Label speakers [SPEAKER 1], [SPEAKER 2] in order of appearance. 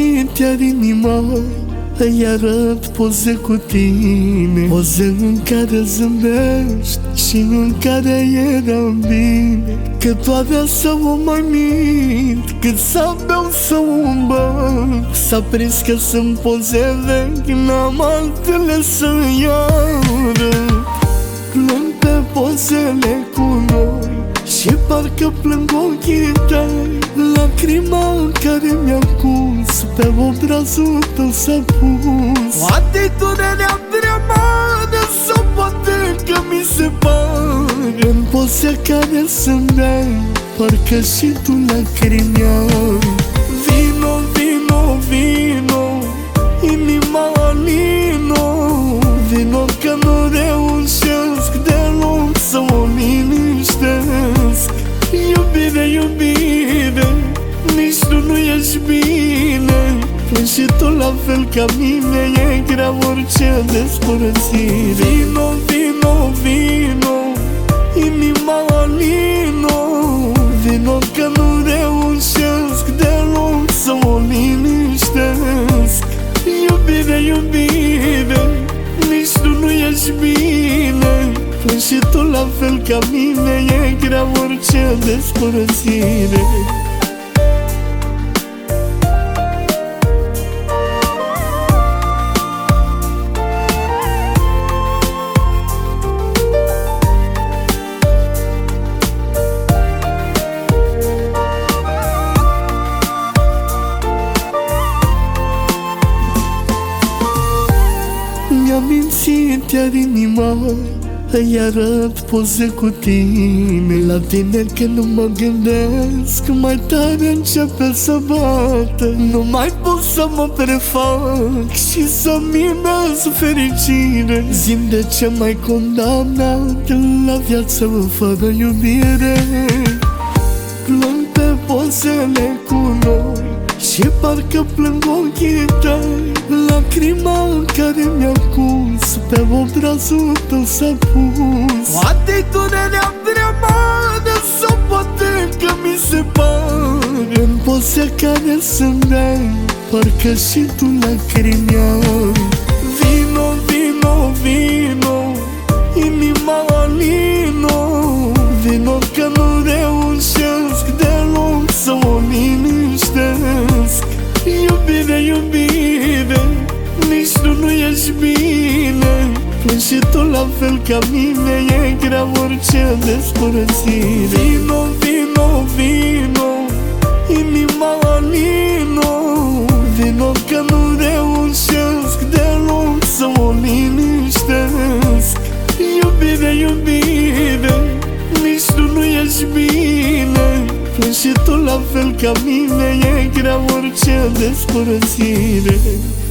[SPEAKER 1] mințit iar inima îi arăt poze cu tine, poze în care zâmbești și în care era bine. Că toate să o mai mint, cât să beau să umbăc. S-a prins că sunt poze vechi, n-am altele să iară. Plâng pe pozele cu noi și parcă plâng ochii tăi. Lacrima care mi-a curs pe obrazul tău s-a pus. O atitudine treamadă sau poate că mi se pare. În poze care zâmbeai, parcă și tu lacrimeai. Vino, vino, vino, inima alino. Vino că nu reușesc deloc să o liniștesc. Iubire, iubire, nici tu nu ești bine. Plângi și tu la fel ca mine, e grea orice despărțire. Vino, vino, vino, inima alino. Vino că nu reușesc deloc să o liniștesc. Iubire, iubire, nici tu nu ești bine. Plângi și tu la fel ca mine, e grea orice despărțire. Mi-a mințit iar inima îi arăt poze cu tine. La tine când nu mă gândesc, mai tare începe să bată. Nu mai pot să mă prefac și să-mi imez fericire. Zi-mi de ce m-ai condamnat la viață fără iubire. Plâng pe pozele cu noi și parcă plâng ochii tăi. Lacrima care mi-a curs pe obrazul tău s-a pus. O atitudine treamadă sau poate că mi se pare. În poze care zâmbeai, parcă și tu lacrimeai. Vino, vino, vino, inima alino. Vino că nu reușesc deloc să o liniștesc. Iubire, iubire, nici tu nu ești bine. Plângi și tu la fel ca mine, e grea orice despărțire. Vino, vino, vino, inima alino. Vino că nu reușesc deloc să o liniștesc. Iubire, iubire, nici tu nu ești bine. Plângi și tu la fel ca mine, e grea orice despărțire.